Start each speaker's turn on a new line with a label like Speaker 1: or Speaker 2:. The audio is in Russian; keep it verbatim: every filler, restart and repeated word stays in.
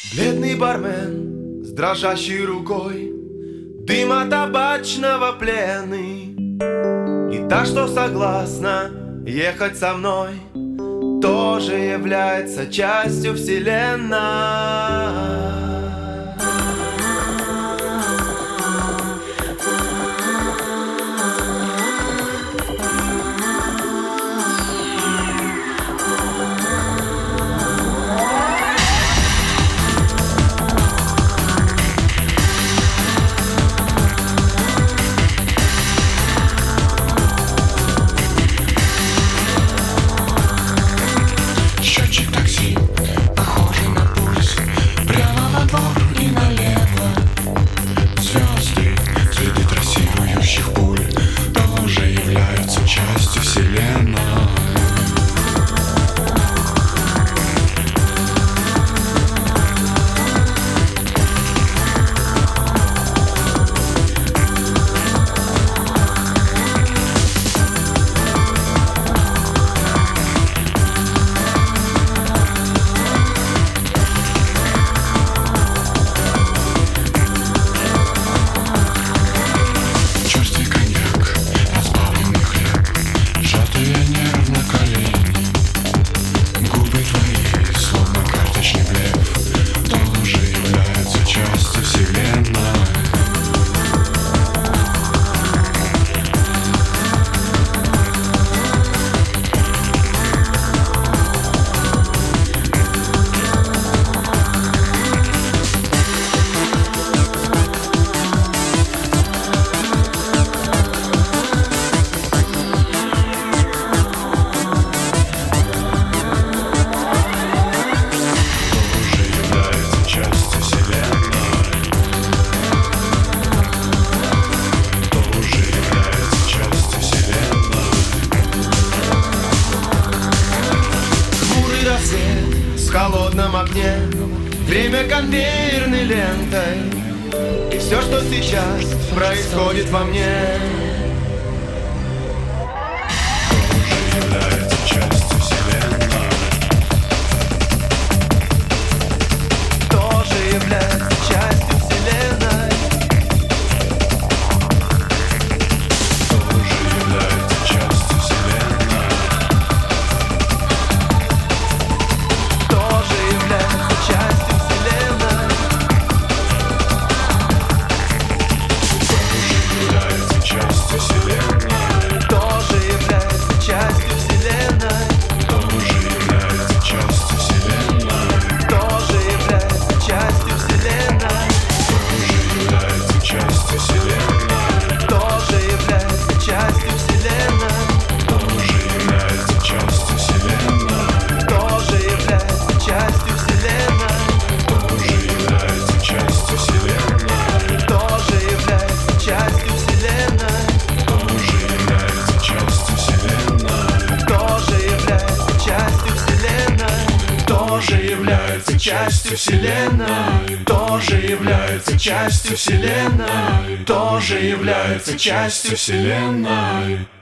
Speaker 1: Бледный бармен с дрожащей рукой, дыма табачного пленный. И та, что согласна ехать со мной, тоже является частью вселенной.
Speaker 2: Частью вселенной.
Speaker 1: В холодном огне время конвейерной лентой, и все, что сейчас происходит во мне,
Speaker 2: тоже является частью вселенной.
Speaker 1: Тоже является частью вселенной.
Speaker 2: Тоже является частью вселенной.
Speaker 1: Тоже является частью вселенной.
Speaker 2: Тоже является частью вселенной.
Speaker 1: Тоже является частью вселенной.
Speaker 2: Тоже является частью вселенной.
Speaker 1: Тоже является частью вселенной.
Speaker 2: Тоже является частью вселенной.
Speaker 1: Тоже является частью вселенной.
Speaker 2: Тоже является частью вселенной.
Speaker 1: Тоже является частью вселенной.
Speaker 2: Тоже является частью вселенной.
Speaker 1: Тоже является частью вселенной. Тоже является частью вселенной. Тоже является частью вселенной.
Speaker 2: Тоже является частью вселенной.